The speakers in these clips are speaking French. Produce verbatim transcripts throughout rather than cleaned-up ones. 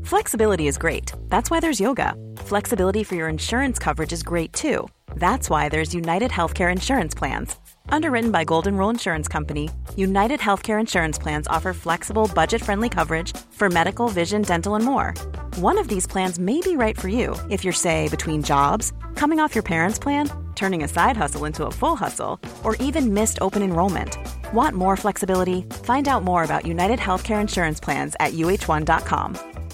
Flexibility is great. That's why there's yoga. Flexibility for your insurance coverage is great too. That's why there's United Healthcare Insurance Plans. Underwritten by Golden Rule Insurance Company, United Healthcare Insurance Plans offer flexible, budget-friendly coverage for medical, vision, dental, and more. One of these plans may be right for you if you're, say, between jobs, coming off your parents' plan, turning a side hustle into a full hustle, or even missed open enrollment. Want more flexibility? Find out more about United Healthcare Insurance Plans at u h one dot com.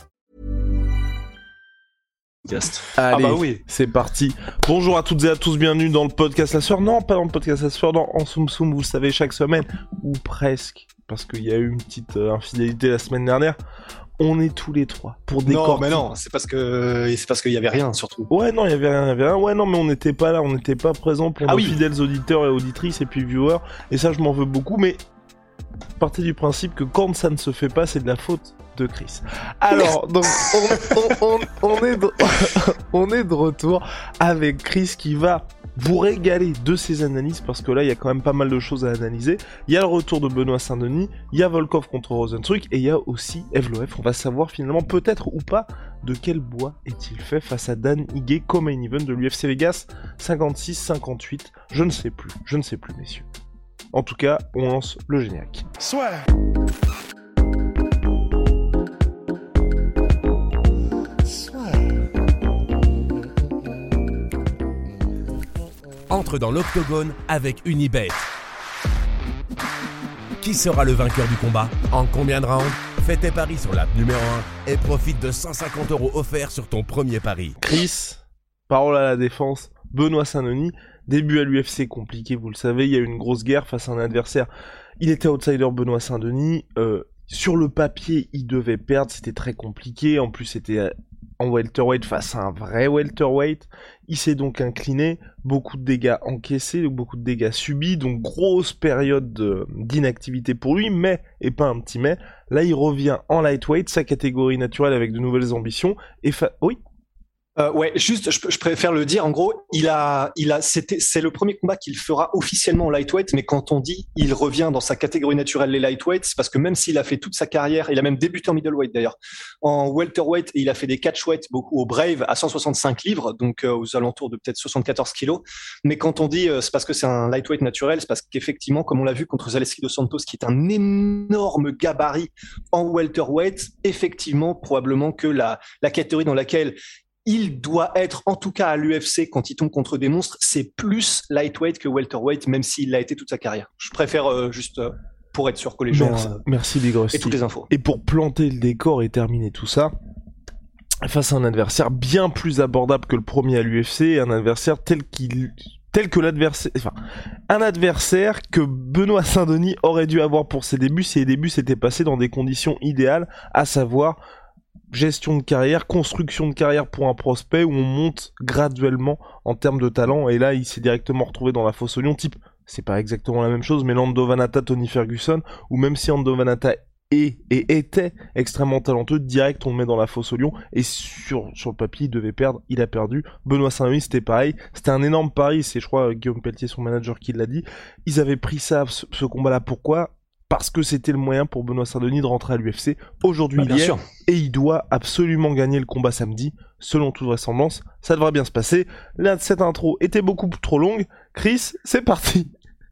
Allez, ah bah oui. C'est parti. Bonjour à toutes et à tous, bienvenue dans le podcast La Sueur. Non, pas dans le podcast La Sueur, dans En Soum Soum, vous le savez, chaque semaine, ou presque, parce qu'il y a eu une petite euh, infidélité la semaine dernière. On est tous les trois pour décortiquer. Non, mais non, c'est parce que c'est parce qu'il y avait rien surtout. Ouais, non, il y avait rien, il y avait rien. Ouais, non, mais on n'était pas là, on n'était pas présents pour ah nos oui. fidèles auditeurs et auditrices et puis viewers. Et ça, je m'en veux beaucoup, mais partez du principe que quand ça ne se fait pas, c'est de la faute de Chris. Alors, donc, on, on, on, on, est de, on est de retour avec Chris qui va vous régaler de ses analyses, parce que là, il y a quand même pas mal de choses à analyser. Il y a le retour de Benoît Saint-Denis, il y a Volkov contre Rozenstruik, et il y a aussi Evloev. On va savoir finalement, peut-être ou pas, de quel bois est-il fait face à Dan Ige comme main event de l'U F C Vegas cinquante-six cinquante-huit. Je ne sais plus, je ne sais plus, messieurs. En tout cas, on lance le générique. Soit. Entre dans l'octogone avec Unibet. Qui sera le vainqueur du combat? En combien de rounds? Fais tes paris sur l'app numéro un et profite de cent cinquante euros offerts sur ton premier pari. Chris, parole à la défense, Benoît Saint-Denis, début à l'U F C compliqué, vous le savez, il y a eu une grosse guerre face à un adversaire. Il était outsider Benoît Saint-Denis, euh, sur le papier il devait perdre, c'était très compliqué, en plus c'était en welterweight face à un vrai welterweight. Il s'est donc incliné, beaucoup de dégâts encaissés, beaucoup de dégâts subis, donc grosse période de, d'inactivité pour lui, mais, et pas un petit mais, là il revient en lightweight, sa catégorie naturelle avec de nouvelles ambitions, et fa... Oui Euh, ouais, juste, je, je préfère le dire. En gros, il a, il a, c'était, c'est le premier combat qu'il fera officiellement en lightweight. Mais quand on dit il revient dans sa catégorie naturelle les lightweights, c'est parce que même s'il a fait toute sa carrière, il a même débuté en middleweight d'ailleurs, en welterweight, et il a fait des catchweight beaucoup au Brave à cent soixante-cinq livres, donc euh, aux alentours de peut-être soixante-quatorze kilos. Mais quand on dit euh, c'est parce que c'est un lightweight naturel, c'est parce qu'effectivement, comme on l'a vu contre Zaleski dos Santos, qui est un énorme gabarit en welterweight, effectivement, probablement que la, la catégorie dans laquelle il doit être, en tout cas à l'U F C, quand il tombe contre des monstres, c'est plus lightweight que welterweight, même s'il l'a été toute sa carrière. Je préfère euh, juste euh, pour être sûr que les gens merci, euh, merci Big Rusty. aient toutes les infos. Et pour planter le décor et terminer tout ça, face à un adversaire bien plus abordable que le premier à l'U F C, un adversaire tel qu'il... tel que l'adversaire, enfin, un adversaire que Benoît Saint-Denis aurait dû avoir pour ses débuts, si les débuts s'étaient passés dans des conditions idéales, à savoir gestion de carrière, construction de carrière pour un prospect où on monte graduellement en termes de talent, et là il s'est directement retrouvé dans la fosse au lion, type, c'est pas exactement la même chose, mais Lando Vannata, Tony Ferguson, ou même si Lando Vannata est et était extrêmement talentueux, direct on le met dans la fosse au lion, et sur, sur le papier il devait perdre, il a perdu. Benoît Saint-Denis c'était pareil, c'était un énorme pari, c'est je crois Guillaume Pelletier, son manager, qui l'a dit. Ils avaient pris ça, ce, ce combat là, pourquoi? Parce que c'était le moyen pour Benoît Saint-Denis de rentrer à l'U F C. Aujourd'hui, bah, il y est, et il doit absolument gagner le combat samedi, selon toute vraisemblance. Ça devrait bien se passer. Là, cette intro était beaucoup trop longue. Chris, c'est parti.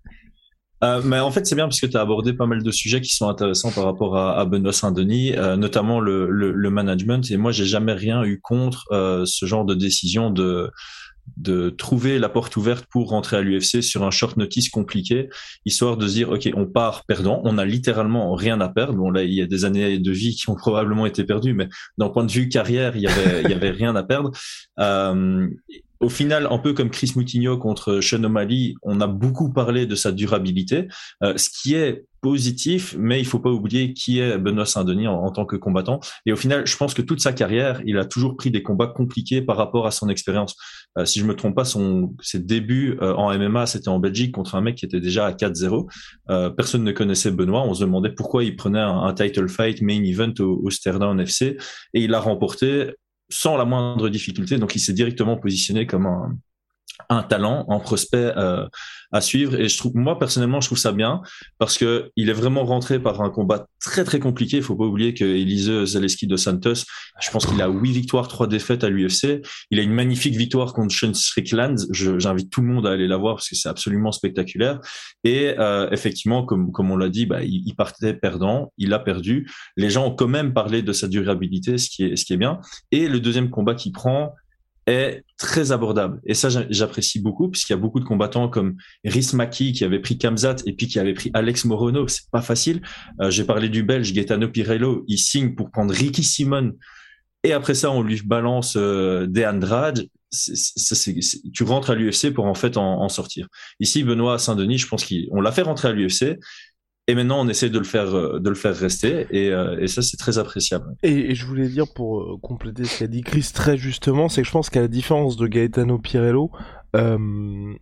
Euh, mais en fait, c'est bien parce que tu as abordé pas mal de sujets qui sont intéressants par rapport à, à Benoît Saint-Denis, euh, notamment le, le, le management. Et moi, j'ai jamais rien eu contre euh, ce genre de décision de de trouver la porte ouverte pour rentrer à l'U F C sur un short notice compliqué, histoire de se dire, ok, on part perdant, on a littéralement rien à perdre. Bon, là, il y a des années de vie qui ont probablement été perdues, mais d'un point de vue carrière, il y avait, il y avait rien à perdre. Euh, Au final, un peu comme Chris Moutinho contre Sean O'Malley, on a beaucoup parlé de sa durabilité, euh, ce qui est positif, mais il faut pas oublier qui est Benoît Saint-Denis en, en tant que combattant. Et au final, je pense que toute sa carrière, il a toujours pris des combats compliqués par rapport à son expérience. Euh, si je me trompe pas, son ses débuts euh, en M M A, c'était en Belgique contre un mec qui était déjà à quatre zéro. Euh, personne ne connaissait Benoît. On se demandait pourquoi il prenait un, un title fight main event au, au Stare-Down F C, et il l'a remporté sans la moindre difficulté. Donc, il s'est directement positionné comme un un talent, un prospect euh, à suivre. Et je trouve, moi personnellement, je trouve ça bien parce que il est vraiment rentré par un combat très très compliqué. Il faut pas oublier que Elise Zaleski dos Santos, je pense qu'il a huit victoires, trois défaites à l'U F C. Il a une magnifique victoire contre Sean Strickland. Je, j'invite tout le monde à aller la voir parce que c'est absolument spectaculaire. Et euh, effectivement, comme comme on l'a dit, bah, il, il partait perdant, il a perdu. Les gens ont quand même parlé de sa durabilité, ce qui est ce qui est bien. Et le deuxième combat qu'il prend est très abordable. Et ça, j'apprécie beaucoup, puisqu'il y a beaucoup de combattants comme Rhys Maki qui avait pris Khamzat et puis qui avait pris Alex Morono. C'est pas facile. Euh, j'ai parlé du Belge Gaetano Pirello. Il signe pour prendre Ricky Simon. Et après ça, on lui balance euh, De Andrade. C'est, c'est, c'est, c'est, tu rentres à l'U F C pour en fait en, en sortir. Ici, Benoît Saint-Denis, je pense qu'on l'a fait rentrer à l'U F C. Et maintenant, on essaie de le faire, de le faire rester, et, euh, et ça, c'est très appréciable. Et, et je voulais dire, pour euh, compléter ce qu'a dit Chris très justement, c'est que je pense qu'à la différence de Gaetano Pirello, euh,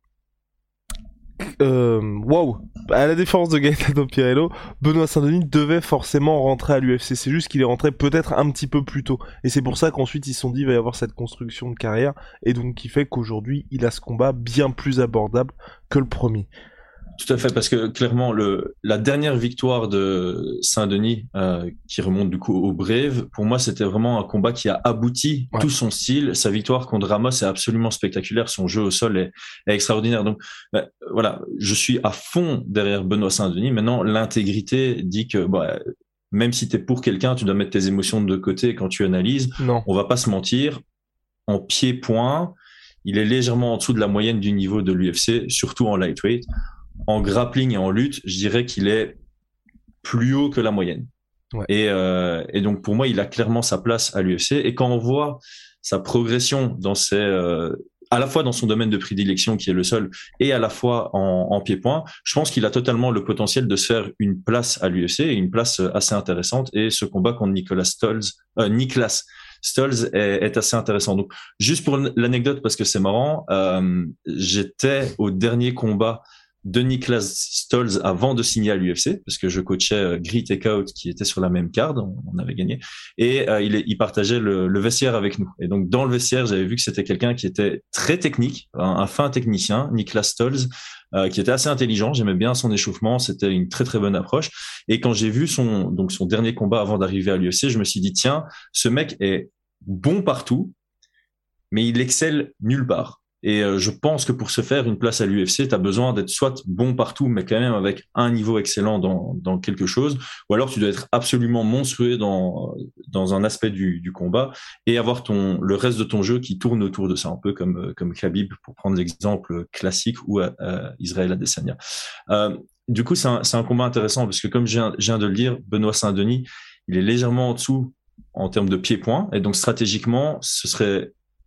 euh, wow, à la différence de Gaetano Pirello, Benoît Saint-Denis devait forcément rentrer à l'U F C. C'est juste qu'il est rentré peut-être un petit peu plus tôt. Et c'est pour ça qu'ensuite ils se sont dit, il va y avoir cette construction de carrière, et donc qui fait qu'aujourd'hui, il a ce combat bien plus abordable que le premier. Tout à fait, parce que clairement, le, la dernière victoire de Saint-Denis, euh, qui remonte du coup au Brave, pour moi, c'était vraiment un combat qui a abouti ouais. tout son style. Sa victoire contre Ramos est absolument spectaculaire. Son jeu au sol est, est extraordinaire. Donc, bah, voilà, je suis à fond derrière Benoît Saint-Denis. Maintenant, l'intégrité dit que, bah, même si t'es pour quelqu'un, tu dois mettre tes émotions de côté quand tu analyses. Non. On va pas se mentir. En pied-point, il est légèrement en dessous de la moyenne du niveau de l'U F C, surtout en lightweight. En grappling et en lutte, je dirais qu'il est plus haut que la moyenne. Ouais. Et, euh, et donc pour moi, il a clairement sa place à l'U F C. Et quand on voit sa progression dans ses, euh, à la fois dans son domaine de prédilection qui est le sol, et à la fois en, en pied-point, je pense qu'il a totalement le potentiel de se faire une place à l'U F C, et une place assez intéressante. Et ce combat contre Nicolas Stolz, euh, Niklas Stolz est, est assez intéressant. Donc juste pour l'anecdote, parce que c'est marrant, euh, j'étais au dernier combat de Niklas Stolz avant de signer à l'U F C, parce que je coachais euh, Grit Takeout qui était sur la même carte, on, on avait gagné, et euh, il, il partageait le, le vestiaire avec nous. Et donc dans le vestiaire, j'avais vu que c'était quelqu'un qui était très technique, un, un fin technicien, Niklas Stolz, euh, qui était assez intelligent. J'aimais bien son échauffement, c'était une très très bonne approche. Et quand j'ai vu son donc son dernier combat avant d'arriver à l'U F C, je me suis dit tiens, ce mec est bon partout, mais il excelle nulle part. Et euh, je pense que pour se faire une place à l'U F C, tu as besoin d'être soit bon partout, mais quand même avec un niveau excellent dans, dans quelque chose, ou alors tu dois être absolument monstrueux dans, dans un aspect du, du combat et avoir ton, le reste de ton jeu qui tourne autour de ça, un peu comme, comme Khabib, pour prendre l'exemple classique, ou euh, Israël Adesanya. Euh, du coup, c'est un, c'est un combat intéressant parce que comme je viens, je viens de le dire, Benoît Saint-Denis, il est légèrement en dessous en termes de pied-point, et donc stratégiquement, ce serait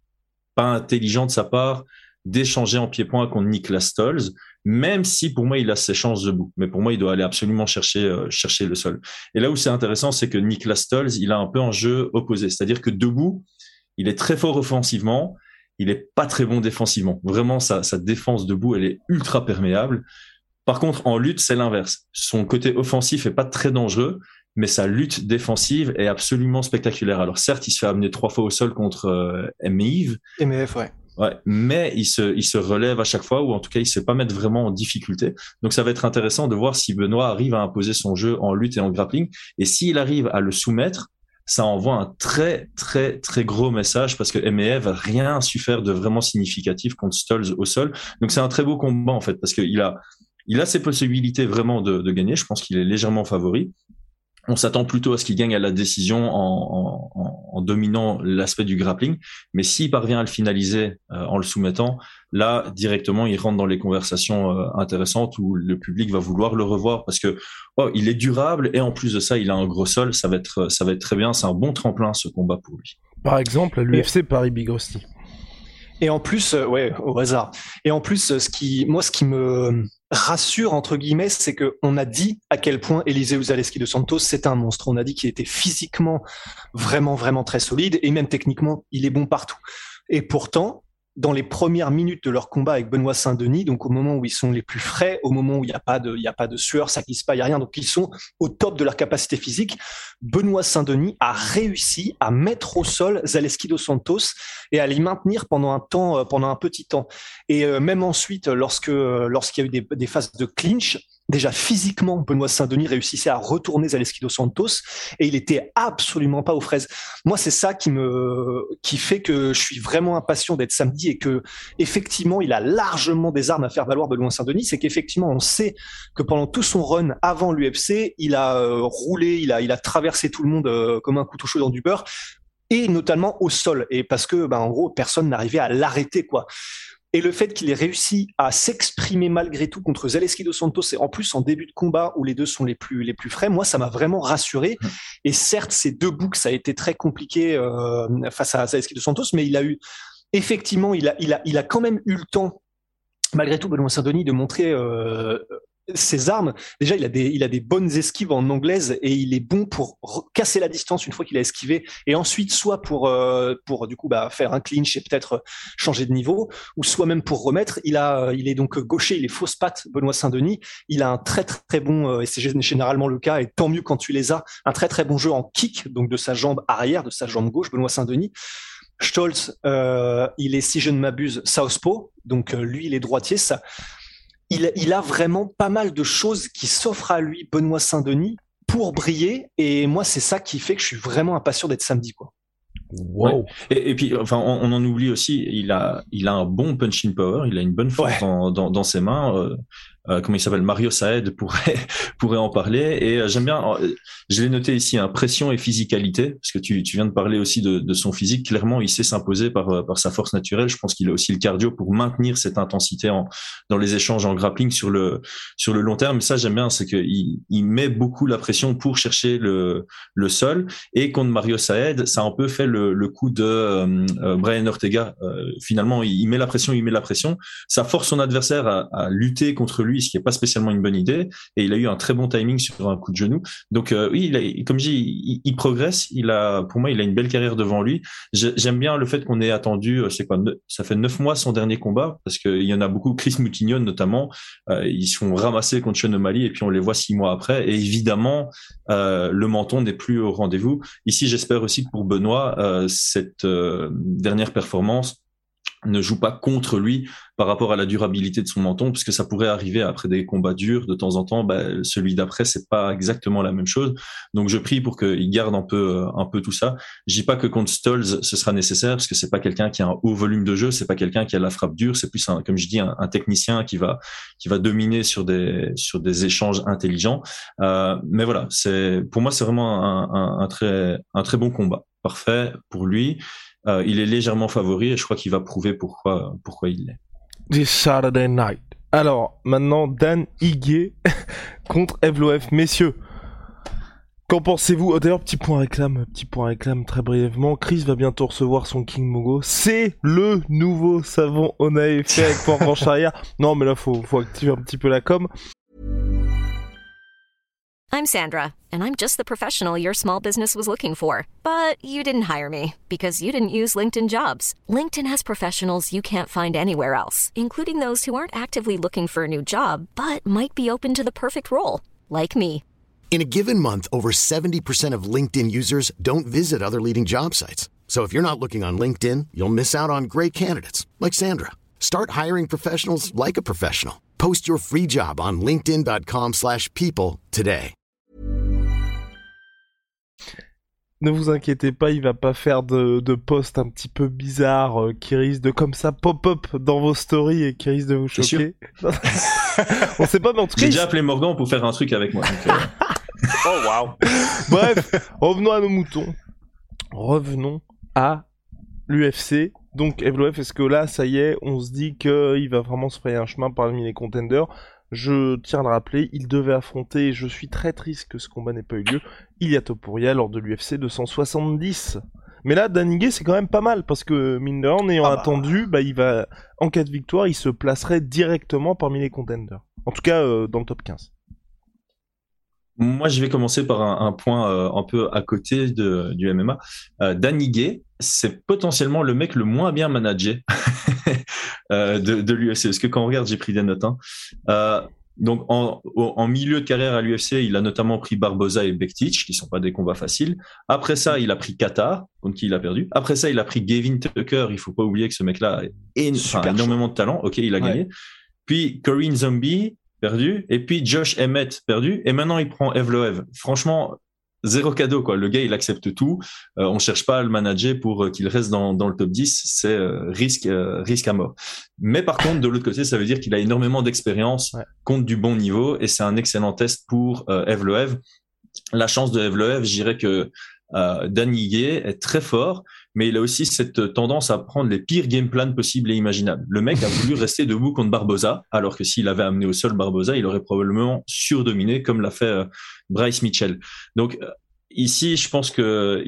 pas intelligent de sa part d'échanger en pied-point contre Niklas Stolz, même si pour moi il a ses chances debout. Mais pour moi, il doit aller absolument chercher euh, chercher le sol. Et là où c'est intéressant, c'est que Niklas Stolz, il a un peu un jeu opposé, c'est-à-dire que debout, il est très fort offensivement, il est pas très bon défensivement. Vraiment, sa, sa défense debout, elle est ultra perméable. Par contre, en lutte, c'est l'inverse. Son côté offensif est pas très dangereux, mais sa lutte défensive est absolument spectaculaire. Alors certes, il se fait amener trois fois au sol contre euh, M I V. M F, ouais. Ouais, mais il se, il se relève à chaque fois, ou en tout cas, il se fait pas mettre vraiment en difficulté. Donc ça va être intéressant de voir si Benoît arrive à imposer son jeu en lutte et en grappling. Et s'il arrive à le soumettre, ça envoie un très, très, très gros message, parce que M F a rien su faire de vraiment significatif contre Stolz au sol. Donc c'est un très beau combat, en fait, parce qu'il a, il a ses possibilités vraiment de, de gagner. Je pense qu'il est légèrement favori. On s'attend plutôt à ce qu'il gagne à la décision en, en, en dominant l'aspect du grappling. Mais s'il parvient à le finaliser euh, en le soumettant, là, directement, il rentre dans les conversations euh, intéressantes où le public va vouloir le revoir parce que oh, il est durable, et en plus de ça, il a un gros sol. Ça va être, ça va être très bien. C'est un bon tremplin, ce combat, pour lui. Par exemple, à l'U F C Paris Big Rusty. Et en plus, euh, ouais, au hasard. Et en plus, ce qui, moi, ce qui me rassure, entre guillemets, c'est que on a dit à quel point Elizeu Zaleski dos Santos, c'est un monstre. On a dit qu'il était physiquement vraiment, vraiment très solide, et même techniquement, il est bon partout. Et pourtant, dans les premières minutes de leur combat avec Benoît Saint-Denis, donc au moment où ils sont les plus frais, au moment où il n'y a pas de, il y a pas de sueur, ça glisse pas, il y a rien, donc ils sont au top de leur capacité physique. Benoît Saint-Denis a réussi à mettre au sol Zaleski dos Santos et à l'y maintenir pendant un temps, pendant un petit temps. Et euh, même ensuite, lorsque, lorsqu'il y a eu des, des phases de clinch, déjà physiquement, Benoît Saint-Denis réussissait à retourner Zaleski dos Santos et il était absolument pas aux fraises. Moi, c'est ça qui me, qui fait que je suis vraiment impatient d'être samedi et que, effectivement, il a largement des armes à faire valoir Benoît Saint-Denis. C'est qu'effectivement, on sait que pendant tout son run avant l'U F C, il a euh, roulé, il a, il a traversé tout le monde euh, comme un couteau chaud dans du beurre et notamment au sol. Et parce que, ben, en gros, personne n'arrivait à l'arrêter, quoi. Et le fait qu'il ait réussi à s'exprimer malgré tout contre Zaleski dos Santos, et en plus en début de combat où les deux sont les plus les plus frais, moi ça m'a vraiment rassuré. Et certes, ces deux boucs, ça a été très compliqué euh, face à Zaleski dos Santos, mais il a eu effectivement, il a il a il a quand même eu le temps, malgré tout, Benoît Saint-Denis, de montrer euh, ses armes. Déjà, il a des il a des bonnes esquives en anglaise et il est bon pour casser la distance une fois qu'il a esquivé, et ensuite soit pour euh, pour du coup bah faire un clinch et peut-être changer de niveau, ou soit même pour remettre. Il a il est donc gaucher, il est fausse patte, Benoît Saint-Denis. Il a un très très bon, et c'est généralement le cas, et tant mieux quand tu les as, un très très bon jeu en kick, donc de sa jambe arrière, de sa jambe gauche, Benoît Saint-Denis. Stolz, euh, il est, si je ne m'abuse, southpaw, donc euh, lui il est droitier. Ça, il, il a vraiment pas mal de choses qui s'offrent à lui, Benoît Saint-Denis, pour briller. Et moi, c'est ça qui fait que je suis vraiment impatient d'être samedi, quoi. Wow. Ouais. Et, et puis, enfin, on, on en oublie aussi, il a, il a un bon punching power, il a une bonne force ouais. dans, dans, dans ses mains. Euh, euh, comment il s'appelle, Mario Saed pourrait pourrait en parler. Et euh, j'aime bien, euh, je l'ai noté ici, hein, pression et physicalité, parce que tu tu viens de parler aussi de, de son physique. Clairement, il sait s'imposer par par sa force naturelle. Je pense qu'il a aussi le cardio pour maintenir cette intensité en dans les échanges en grappling sur le sur le long terme. Ça, j'aime bien, c'est que il, il met beaucoup la pression pour chercher le le sol. Et contre Mario Saed, ça a un peu fait le le coup de euh, Brian Ortega. Euh, finalement, il, il met la pression, il met la pression. Ça force son adversaire à, à lutter contre lui, ce qui est pas spécialement une bonne idée. Et il a eu un très bon timing sur un coup de genou. Donc euh, oui, il a, comme je dis, il, il progresse. Il a, pour moi, il a une belle carrière devant lui. J'aime bien le fait qu'on ait attendu. C'est quoi, ça fait neuf mois son dernier combat, parce qu'il y en a beaucoup. Chris Moutinho notamment, euh, ils sont ramassés contre Sean O'Malley et puis on les voit six mois après. Et évidemment, euh, le menton n'est plus au rendez-vous. Ici, j'espère aussi que pour Benoît, euh, cette euh, dernière performance ne joue pas contre lui par rapport à la durabilité de son menton, parce que ça pourrait arriver après des combats durs de temps en temps. Bah, celui d'après, c'est pas exactement la même chose. Donc je prie pour qu'il garde un peu un peu tout ça. Je dis pas que contre Stolz ce sera nécessaire, parce que c'est pas quelqu'un qui a un haut volume de jeu, c'est pas quelqu'un qui a la frappe dure, c'est plus un, comme je dis, un, un technicien qui va qui va dominer sur des sur des échanges intelligents. Euh, mais voilà, c'est pour moi c'est vraiment un, un, un très un très bon combat. Parfait pour lui. Euh, il est légèrement favori et je crois qu'il va prouver pourquoi, pourquoi il l'est. This Saturday night. Alors, maintenant, Dan Ige contre Evloev. Messieurs, qu'en pensez-vous? Oh, d'ailleurs, petit point réclame, petit point réclame très brièvement. Chris va bientôt recevoir son King Mogo. C'est le nouveau savon Onae fait avec port-branche arrière. Non, mais là, faut, faut activer un petit peu la com. I'm Sandra, and I'm just the professional your small business was looking for. But you didn't hire me because you didn't use LinkedIn Jobs. LinkedIn has professionals you can't find anywhere else, including those who aren't actively looking for a new job, but might be open to the perfect role, like me. In a given month, over seventy percent of LinkedIn users don't visit other leading job sites. So if you're not looking on LinkedIn, you'll miss out on great candidates, like Sandra. Start hiring professionals like a professional. Post your free job on linkedin.com slash people today. Ne vous inquiétez pas, il va pas faire de, de posts un petit peu bizarres euh, qui risquent de comme ça pop-up dans vos stories et qui risquent de vous choquer. On sait pas, mais en tout cas... J'ai déjà appelé Morgan pour faire un truc avec moi. Donc, euh... oh wow. Bref, revenons à nos moutons. Revenons à l'U F C. Donc Evloev, est-ce que là, ça y est, on se dit qu'il va vraiment se frayer un chemin parmi les contenders? Je tiens à le rappeler, il devait affronter, et je suis très triste que ce combat n'ait pas eu lieu, Ilia Topuria lors de l'U F C deux cent soixante-dix. Mais là, Dan Ige, c'est quand même pas mal, parce que mine de rien, en ayant ah bah. attendu, bah, il va, en cas de victoire, il se placerait directement parmi les contenders. En tout cas, euh, dans le top quinze. Moi, je vais commencer par un, un point euh, un peu à côté de, du M M A. Euh, Dan Ige, c'est potentiellement le mec le moins bien managé euh, de, de l'U F C. Parce que quand on regarde, j'ai pris des notes. Hein. Euh, donc en, en milieu de carrière à l'U F C, il a notamment pris Barboza et Bektic, qui sont pas des combats faciles. Après ça, il a pris Qatar, contre qui il a perdu. Après ça, il a pris Gavin Tucker. Il faut pas oublier que ce mec-là a éno- enfin, énormément de talent. Ok, il a ouais. gagné. Puis Corinne Zombie, perdu. Et puis Josh Emmett, perdu. Et maintenant, il prend Evloev. Franchement, zéro cadeau, quoi. Le gars, il accepte tout. Euh, on cherche pas à le manager pour euh, qu'il reste dans, dans le top dix. C'est euh, risque, euh, risque à mort. Mais par contre, de l'autre côté, ça veut dire qu'il a énormément d'expérience ouais. contre du bon niveau et c'est un excellent test pour euh, Evloev. La chance de Evloev, je dirais que euh, Dan Ige est très fort, mais il a aussi cette tendance à prendre les pires game plans possibles et imaginables. Le mec a voulu rester debout contre Barboza, alors que s'il avait amené au sol Barboza, il aurait probablement surdominé, comme l'a fait euh, Bryce Mitchell. Donc euh, ici, je pense que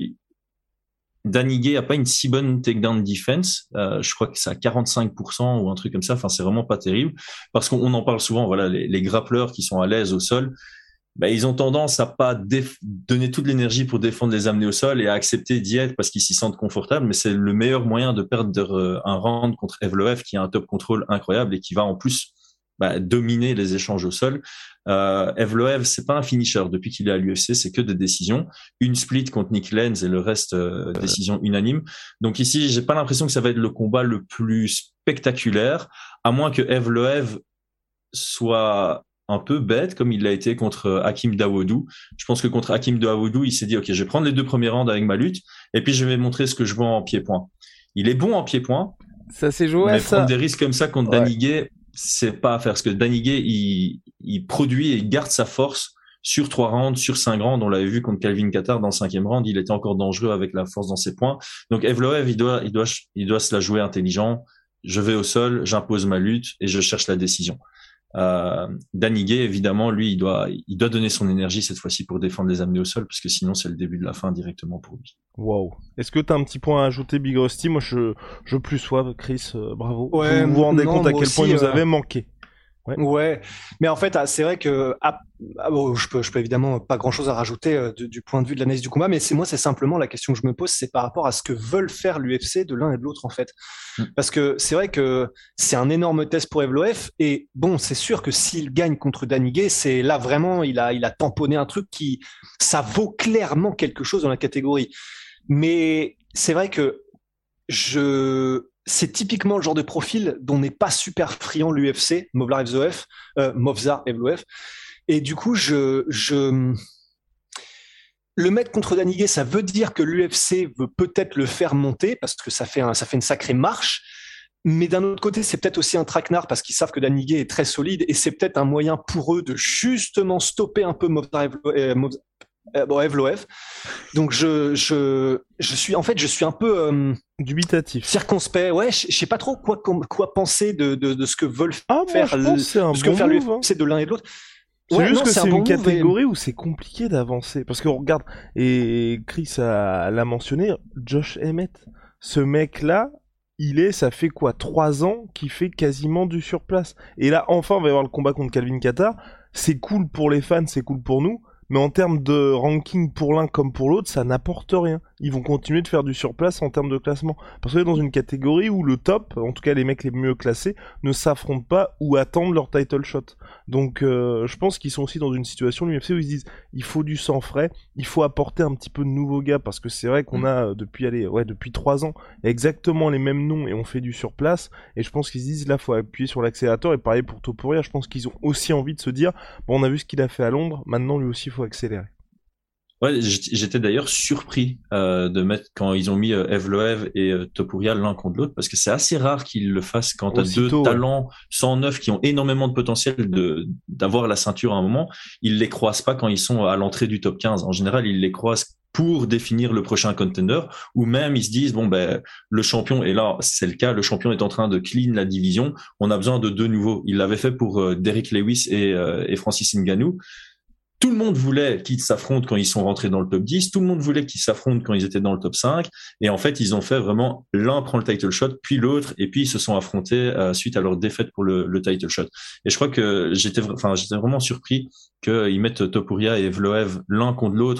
Dan Ige a pas une si bonne takedown defense. Euh, je crois que c'est à quarante-cinq pour cent ou un truc comme ça. Enfin, c'est vraiment pas terrible, parce qu'on en parle souvent. Voilà, les, les grappleurs qui sont à l'aise au sol. Ben, ils ont tendance à pas déf- donner toute l'énergie pour défendre les amener au sol et à accepter d'y être parce qu'ils s'y sentent confortables. Mais c'est le meilleur moyen de perdre un round contre Evloev qui a un top control incroyable et qui va en plus ben, dominer les échanges au sol. Euh, Evloev, c'est pas un finisher. Depuis qu'il est à l'U F C, c'est que des décisions. Une split contre Nick Lenz et le reste, euh, décision unanime. Donc ici, j'ai pas l'impression que ça va être le combat le plus spectaculaire, à moins que Evloev soit un peu bête comme il l'a été contre Hakim Dawodu. Je pense que contre Hakim Dawodu, il s'est dit, OK, je vais prendre les deux premiers rounds avec ma lutte et puis je vais montrer ce que je vaux en pied-point. Il est bon en pied-point. Ça s'est joué mais à ça. Prendre des risques comme ça contre ouais. Dan Ige, c'est pas à faire. Parce que Dan Ige, il, il produit et il garde sa force sur trois rounds, sur cinq rounds. On l'avait vu contre Calvin Kattar dans le cinquième round. Il était encore dangereux avec la force dans ses points. Donc Evloev, il doit, il doit, il doit se la jouer intelligent. Je vais au sol, j'impose ma lutte et je cherche la décision. Euh, Dan Ige, évidemment, lui, il doit, il doit donner son énergie cette fois-ci pour défendre les amener au sol, parce que sinon, c'est le début de la fin directement pour lui. Wow. Est-ce que t'as un petit point à ajouter, Big Rusty? Moi, je, je plus sois, Chris, euh, bravo. Ouais, vous vous rendez non, compte à quel aussi, point il nous euh... avait manqué. Ouais. ouais, mais en fait, c'est vrai que ah, ah, bon, je peux, je peux évidemment pas grand-chose à rajouter euh, du, du point de vue de l'analyse du combat, mais c'est moi, c'est simplement la question que je me pose, c'est par rapport à ce que veulent faire l'U F C de l'un et de l'autre en fait, mm. parce que c'est vrai que c'est un énorme test pour Evloev et bon, c'est sûr que s'il gagne contre Dan Ige, c'est là vraiment, il a, il a tamponné un truc qui, ça vaut clairement quelque chose dans la catégorie, mais c'est vrai que je c'est typiquement le genre de profil dont n'est pas super friand l'U F C, Movsar Evloev, euh, Movsar Evloev. Et du coup, je, je, le mettre contre Dan Ige, ça veut dire que l'U F C veut peut-être le faire monter parce que ça fait un, ça fait une sacrée marche. Mais d'un autre côté, c'est peut-être aussi un traquenard parce qu'ils savent que Dan Ige est très solide et c'est peut-être un moyen pour eux de justement stopper un peu Movsar Evloev. Movsar, Euh, bon, Evloev. Donc je je je suis en fait je suis un peu euh, dubitatif, circonspect. Ouais, je sais pas trop quoi quoi penser de de, de ce que veulent ah, faire moi, je pense c'est un ce bon que faire move, hein. C'est de l'un et de l'autre. C'est ouais, juste non, que c'est, c'est une bon catégorie et... où c'est compliqué d'avancer parce que regarde et Chris a, l'a mentionné, Josh Emmett, ce mec là. Il est, ça fait quoi, trois ans qu'il fait quasiment du surplace. Et là, enfin, on va y avoir le combat contre Calvin Kattar. C'est cool pour les fans, c'est cool pour nous. Mais en termes de ranking pour l'un comme pour l'autre, ça n'apporte rien. Ils vont continuer de faire du surplace en termes de classement. Parce que dans une catégorie où le top, en tout cas les mecs les mieux classés, ne s'affrontent pas ou attendent leur title shot. Donc euh, je pense qu'ils sont aussi dans une situation, l'U F C, où ils se disent, il faut du sang frais, il faut apporter un petit peu de nouveaux gars, parce que c'est vrai qu'on a, depuis, allez, ouais, depuis trois ans, exactement les mêmes noms et on fait du surplace. Et je pense qu'ils se disent, là, faut appuyer sur l'accélérateur. Et pareil pour Topuria, je pense qu'ils ont aussi envie de se dire, bon, on a vu ce qu'il a fait à Londres, maintenant lui aussi, il faut accélérer. Ouais, j'étais d'ailleurs surpris euh, de mettre quand ils ont mis euh, Evloev et euh, Topuria l'un contre l'autre, parce que c'est assez rare qu'ils le fassent quand t'as deux ouais. talents cent neuf qui ont énormément de potentiel de d'avoir la ceinture à un moment. Ils les croisent pas quand ils sont à l'entrée du top quinze. En général, ils les croisent pour définir le prochain contender, ou même ils se disent bon ben le champion, et là c'est le cas, le champion est en train de clean la division, on a besoin de deux nouveaux. Il l'avait fait pour euh, Derrick Lewis et, euh, et Francis Ngannou. Tout le monde voulait qu'ils s'affrontent quand ils sont rentrés dans le top dix, tout le monde voulait qu'ils s'affrontent quand ils étaient dans le top cinq, et en fait, ils ont fait vraiment, l'un prend le title shot, puis l'autre, et puis ils se sont affrontés euh, suite à leur défaite pour le, le title shot. Et je crois que j'étais, enfin, j'étais vraiment surpris qu'ils mettent Topuria et Evloev l'un contre l'autre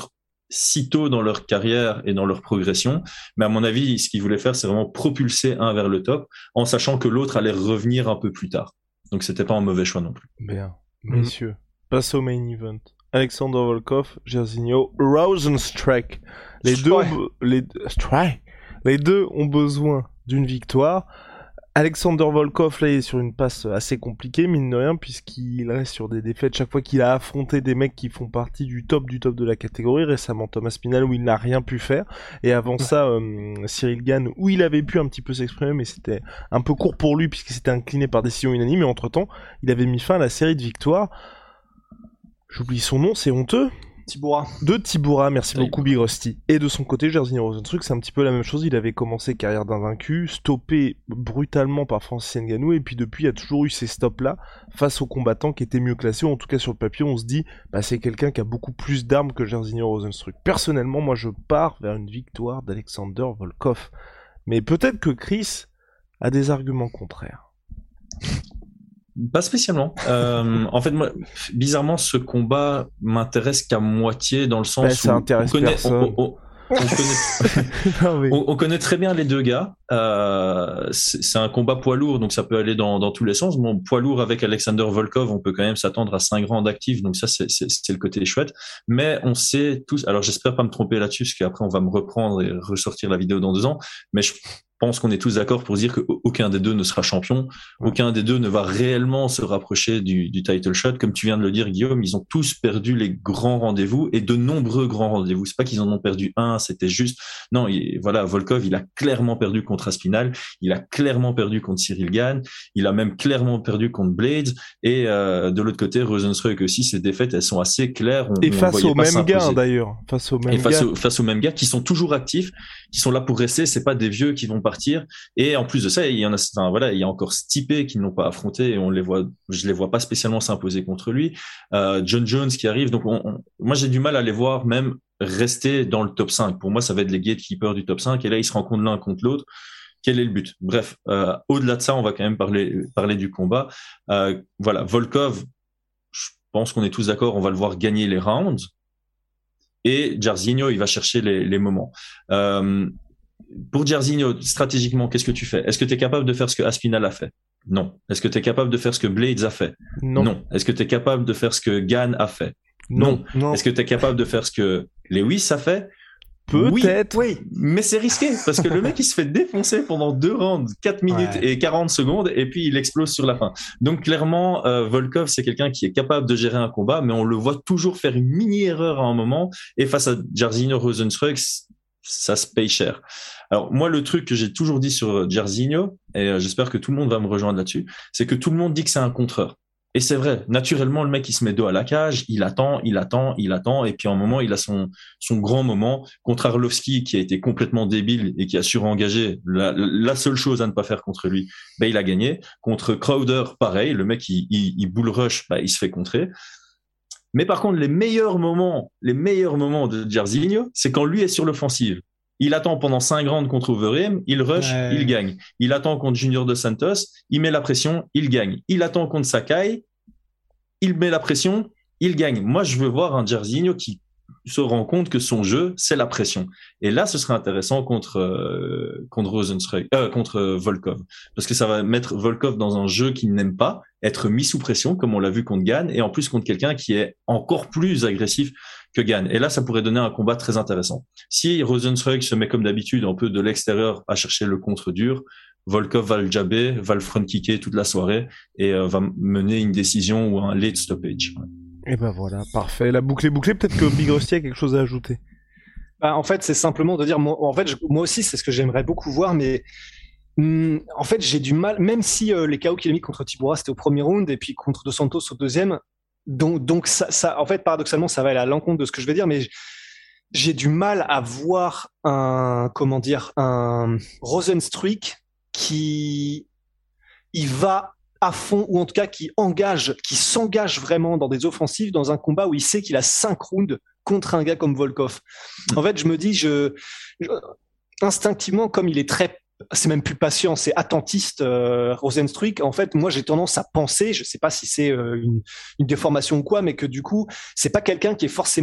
si tôt dans leur carrière et dans leur progression. Mais à mon avis, ce qu'ils voulaient faire, c'est vraiment propulser un vers le top, en sachant que l'autre allait revenir un peu plus tard. Donc c'était pas un mauvais choix non plus. Bien, messieurs, mmh. passe au main event. Alexander Volkov, Jairzinho Rozenstruik. Les deux, ont, les, les deux ont besoin d'une victoire. Alexander Volkov, là, il est sur une passe assez compliquée, mine de rien, puisqu'il reste sur des défaites chaque fois qu'il a affronté des mecs qui font partie du top du top de la catégorie. Récemment, Thomas Spinal, où il n'a rien pu faire. Et avant ça, euh, Cyril Gane, où il avait pu un petit peu s'exprimer, mais c'était un peu court pour lui, puisqu'il s'était incliné par décision unanime. Et entre-temps, il avait mis fin à la série de victoires. J'oublie son nom, c'est honteux. Tibura. De Tibura, merci oui. beaucoup Big Rusty. Et de son côté, Jairzinho Rozenstruik, c'est un petit peu la même chose. Il avait commencé carrière d'invaincu, stoppé brutalement par Francis Ngannou, et puis depuis, il y a toujours eu ces stops-là face aux combattants qui étaient mieux classés. En tout cas, sur le papier, on se dit, bah, c'est quelqu'un qui a beaucoup plus d'armes que Jairzinho Rozenstruik. Personnellement, moi, je pars vers une victoire d'Alexander Volkov. Mais peut-être que Chris a des arguments contraires. Pas spécialement. Euh, en fait, moi, bizarrement, ce combat m'intéresse qu'à moitié dans le sens bah, ça où intéresse on connaît, personne. on, on, on, connaît, non, mais... on, on connaît très bien les deux gars. Euh, c'est, c'est un combat poids lourd, donc ça peut aller dans, dans tous les sens. Bon, poids lourd avec Alexander Volkov, on peut quand même s'attendre à cinq rounds d'actifs, donc ça, c'est, c'est, c'est le côté chouette. Mais on sait tous, alors j'espère pas me tromper là-dessus, parce qu'après on va me reprendre et ressortir la vidéo dans deux ans, mais je Je pense qu'on est tous d'accord pour dire qu'aucun des deux ne sera champion, ouais. aucun des deux ne va réellement se rapprocher du, du title shot. Comme tu viens de le dire, Guillaume, ils ont tous perdu les grands rendez-vous et de nombreux grands rendez-vous. C'est pas qu'ils en ont perdu un, c'était juste... Non, il, voilà, Volkov, il a clairement perdu contre Aspinall, il a clairement perdu contre Cyril Gane, il a même clairement perdu contre Blades, et euh, de l'autre côté, Rozenstruik aussi, ses défaites, elles sont assez claires. On, et on face aux mêmes gars, d'ailleurs. Face aux mêmes et face, gars. Au, face aux mêmes gars qui sont toujours actifs, qui sont là pour rester, c'est pas des vieux qui vont partir. Et en plus de ça, il y en a, enfin voilà, il y a encore Stipe qui ne l'ont pas affronté et on les voit, je les vois pas spécialement s'imposer contre lui. Euh, John Jones qui arrive, donc on, on, moi j'ai du mal à les voir même rester dans le top cinq. Pour moi, ça va être les gatekeepers du top cinq et là ils se rencontrent l'un contre l'autre. Quel est le but? Bref, euh, au-delà de ça, on va quand même parler parler du combat. Euh, voilà, Volkov, je pense qu'on est tous d'accord, on va le voir gagner les rounds. Et Jairzinho, il va chercher les, les moments. Euh, Pour Jairzinho, stratégiquement, qu'est-ce que tu fais? Est-ce que tu es capable de faire ce que Aspinall a fait? Non. Est-ce que tu es capable de faire ce que Blades a fait? Non. Non. Est-ce que tu es capable de faire ce que Gane a fait? Non. non. Est-ce que tu es capable de faire ce que Lewis a fait? Peut-être. Oui, oui, mais c'est risqué parce que le mec il se fait défoncer pendant deux rounds, quatre minutes ouais. et quarante secondes et puis il explose sur la fin. Donc clairement, euh, Volkov c'est quelqu'un qui est capable de gérer un combat, mais on le voit toujours faire une mini erreur à un moment et face à Jairzinho Rozenstruik, ça se paye cher. Alors moi le truc que j'ai toujours dit sur Jairzinho et euh, j'espère que tout le monde va me rejoindre là-dessus, c'est que tout le monde dit que c'est un contreur. Et c'est vrai, naturellement, le mec, il se met dos à la cage, il attend, il attend, il attend, et puis à un moment, il a son, son grand moment. Contre Arlovski, qui a été complètement débile et qui a surengagé, la, la seule chose à ne pas faire contre lui, ben, il a gagné. Contre Crowder, pareil, le mec, il, il, il bull rush, ben, il se fait contrer. Mais par contre, les meilleurs moments, les meilleurs moments de Jairzinho, c'est quand lui est sur l'offensive. Il attend pendant cinq rounds contre Overeem, il rush, ouais. il gagne. Il attend contre Junior Dos Santos, il met la pression, il gagne. Il attend contre Sakai, il met la pression, il gagne. Moi, je veux voir un Jairzinho qui se rend compte que son jeu, c'est la pression. Et là, ce serait intéressant contre euh, contre Rozenstruik, euh, contre Volkov, parce que ça va mettre Volkov dans un jeu qu'il n'aime pas, être mis sous pression, comme on l'a vu contre Gane, et en plus contre quelqu'un qui est encore plus agressif que Gane. Et là, ça pourrait donner un combat très intéressant. Si Rozenstruik se met comme d'habitude un peu de l'extérieur à chercher le contre dur, Volkov va le jabber, va le front kicker toute la soirée et euh, va mener une décision ou un late stoppage. Ouais. Et ben voilà, parfait. La boucle est bouclée. Peut-être que Big Rusty a quelque chose à ajouter. Bah, en fait, c'est simplement de dire, moi, en fait, je, moi aussi, c'est ce que j'aimerais beaucoup voir, mais hum, en fait, j'ai du mal, même si euh, les K O qu'il a mis contre Tibura, c'était au premier round, et puis contre Dos Santos au deuxième, donc, donc ça, ça, en fait, paradoxalement, ça va aller à l'encontre de ce que je vais dire, mais j'ai du mal à voir un, comment dire, un Rozenstruik qui, il va à fond, ou en tout cas qui engage, qui s'engage vraiment dans des offensives, dans un combat où il sait qu'il a cinq rounds contre un gars comme Volkov. En fait, je me dis, je, je instinctivement, comme il est très, c'est même plus patient, c'est attentiste, euh, Rozenstruik. En fait, moi, j'ai tendance à penser, je sais pas si c'est euh, une, une déformation ou quoi, mais que du coup, c'est pas quelqu'un qui est forcément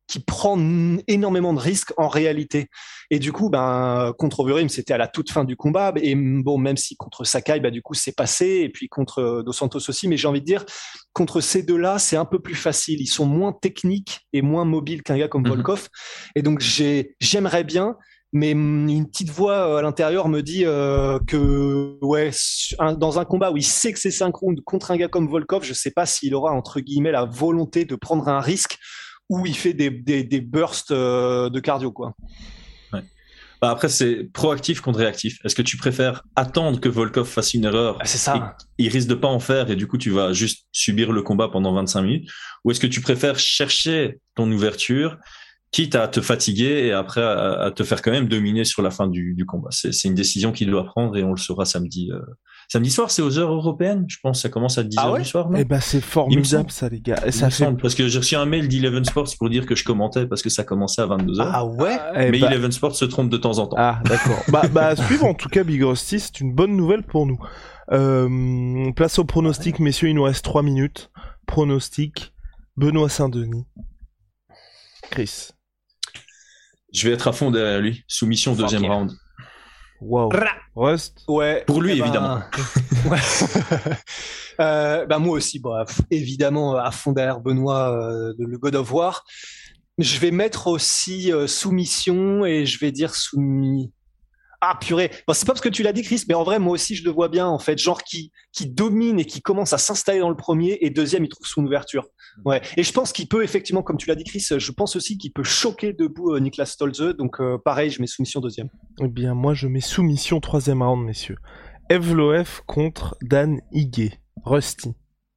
qui prend n- énormément de risques en réalité. Et du coup, ben, contre Overeem, c'était à la toute fin du combat. Et bon, même si contre Sakai, ben, du coup, c'est passé. Et puis contre Dos Santos aussi. Mais j'ai envie de dire, contre ces deux-là, c'est un peu plus facile. Ils sont moins techniques et moins mobiles qu'un gars comme mm-hmm. Volkov. Et donc, j'ai, j'aimerais bien, mais une petite voix à l'intérieur me dit euh, que ouais, un, dans un combat où il sait que c'est cinq rounds contre un gars comme Volkov, je sais pas s'il aura entre guillemets la volonté de prendre un risque où il fait des, des, des bursts euh, de cardio, quoi. Ouais. Bah après, c'est proactif contre réactif. Est-ce que tu préfères attendre que Volkov fasse une erreur? Ah, c'est ça. Il risque de pas en faire et du coup, tu vas juste subir le combat pendant vingt-cinq minutes. Ou est-ce que tu préfères chercher ton ouverture, quitte à te fatiguer et après à, à te faire quand même dominer sur la fin du, du combat? C'est, c'est une décision qu'il doit prendre et on le saura samedi. Euh... Samedi soir, c'est aux heures européennes, je pense. Ça commence à dix heures ah ouais du soir, non? Eh ben, c'est formidable, ça, les gars. Et ça fait... Parce que j'ai reçu un mail d'Eleven Sports pour dire que je commentais parce que ça commençait à vingt-deux heures. Ah ouais? Eh Mais bah... Eleven Sports se trompe de temps en temps. Ah, d'accord. bah, bah, à suivre, en tout cas, Big Rusty, c'est une bonne nouvelle pour nous. Euh, place au pronostic, messieurs, il nous reste trois minutes. Pronostic, Benoît Saint-Denis. Chris. Je vais être à fond derrière lui. Soumission Fuck deuxième yeah. round. Wow. Rust. Ouais. Pour lui, eh ben... évidemment. ouais. euh, bah moi aussi, bah, évidemment, à fond derrière Benoît, euh, le God of War. Je vais mettre aussi euh, soumission et je vais dire soumis. Ah purée, bon, c'est pas parce que tu l'as dit Chris, mais en vrai moi aussi je le vois bien en fait, genre qui qui domine et qui commence à s'installer dans le premier et deuxième il trouve son ouverture. Ouais. Et je pense qu'il peut effectivement, comme tu l'as dit Chris, je pense aussi qu'il peut choquer debout euh, Niklas Stolze, donc euh, pareil je mets soumission deuxième. Eh bien moi je mets soumission troisième round messieurs. Evloev contre Dan Ige. Rusty.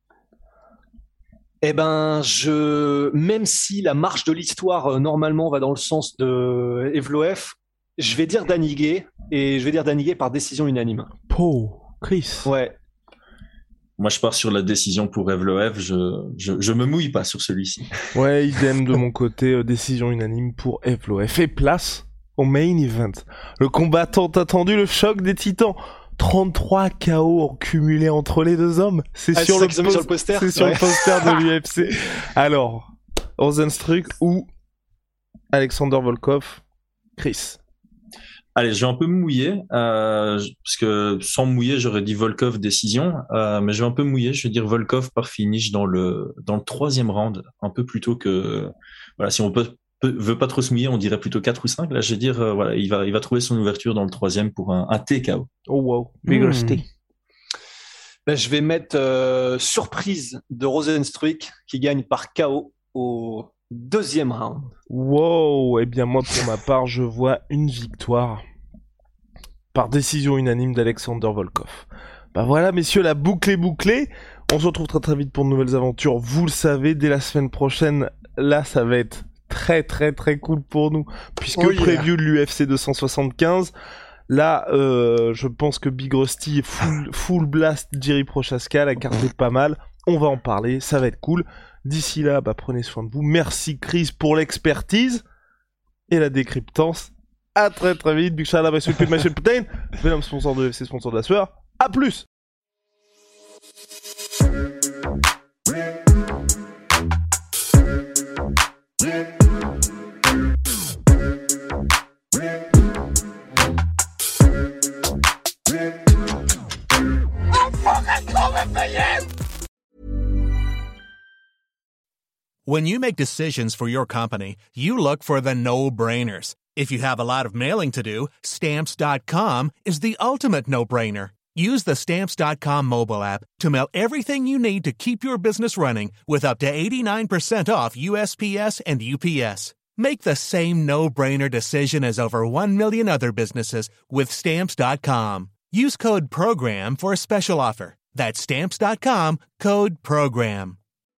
Eh ben, je, même si la marche de l'histoire euh, normalement va dans le sens de Evloev, je vais dire Dan Ige et je vais dire Dan Ige par décision unanime. Po, Chris. Ouais. Moi, je pars sur la décision pour Evloev. Je, je, je me mouille pas sur celui-ci. Ouais, idem de mon côté. Euh, décision unanime pour Evloev. Et place au main event. Le combat tant attendu, le choc des titans. trente-trois K O en cumulé entre les deux hommes. C'est ah, sur, c'est le ça post- sur le poster. C'est sur ouais. le poster de l'U F C. Alors, Rozenstruik ou Alexander Volkov. Chris. Allez, je vais un peu me mouiller, euh, parce que sans me mouiller, j'aurais dit Volkov décision, euh, mais je vais un peu me mouiller, je vais dire Volkov par finish dans le dans le troisième round, un peu plus tôt que voilà, si on peut, peut veut pas trop se mouiller, on dirait plutôt quatre ou cinq. Là, je vais dire euh, voilà, il va il va trouver son ouverture dans le troisième pour un, un T K O. Oh wow, big mmh. T. Ben, je vais mettre euh, surprise de Rozenstruik qui gagne par K O au deuxième round. Wow, eh bien moi pour ma part je vois une victoire par décision unanime d'Alexander Volkov. Bah voilà messieurs, la boucle est bouclée. On se retrouve très très vite pour de nouvelles aventures. Vous le savez, dès la semaine prochaine, là ça va être très très très cool pour nous puisque oh yeah. Preview de l'U F C deux cent soixante-quinze. Là, euh, je pense que Big Rusty est full, full blast Jerry Prochaska, la carte est pas mal. On va en parler, ça va être cool. D'ici là, bah, prenez soin de vous. Merci Chris pour l'expertise et la décryptance. À très très vite. Big shout out à Super Machine Putain. Venom sponsor de U F C, sponsor de la sueur. À plus. When you make decisions for your company, you look for the no-brainers. If you have a lot of mailing to do, Stamps dot com is the ultimate no-brainer. Use the Stamps dot com mobile app to mail everything you need to keep your business running with up to eighty-nine percent off U S P S and U P S. Make the same no-brainer decision as over one million other businesses with Stamps dot com. Use code PROGRAM for a special offer. That's Stamps dot com, code PROGRAM.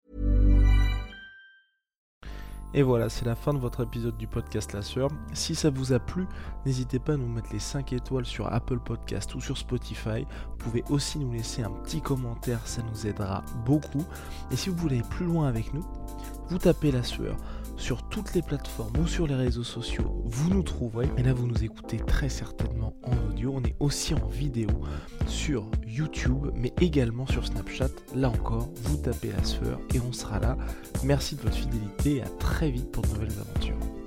Et voilà, c'est la fin de votre épisode du podcast La Sueur. Si ça vous a plu, n'hésitez pas à nous mettre les cinq étoiles sur Apple Podcast ou sur Spotify. Vous pouvez aussi nous laisser un petit commentaire, ça nous aidera beaucoup. Et si vous voulez aller plus loin avec nous, vous tapez La Sueur sur toutes les plateformes ou sur les réseaux sociaux, vous nous trouverez. Et là, vous nous écoutez très certainement en audio. On est aussi en vidéo sur YouTube, mais également sur Snapchat. Là encore, vous tapez la sueur et on sera là. Merci de votre fidélité et à très vite pour de nouvelles aventures.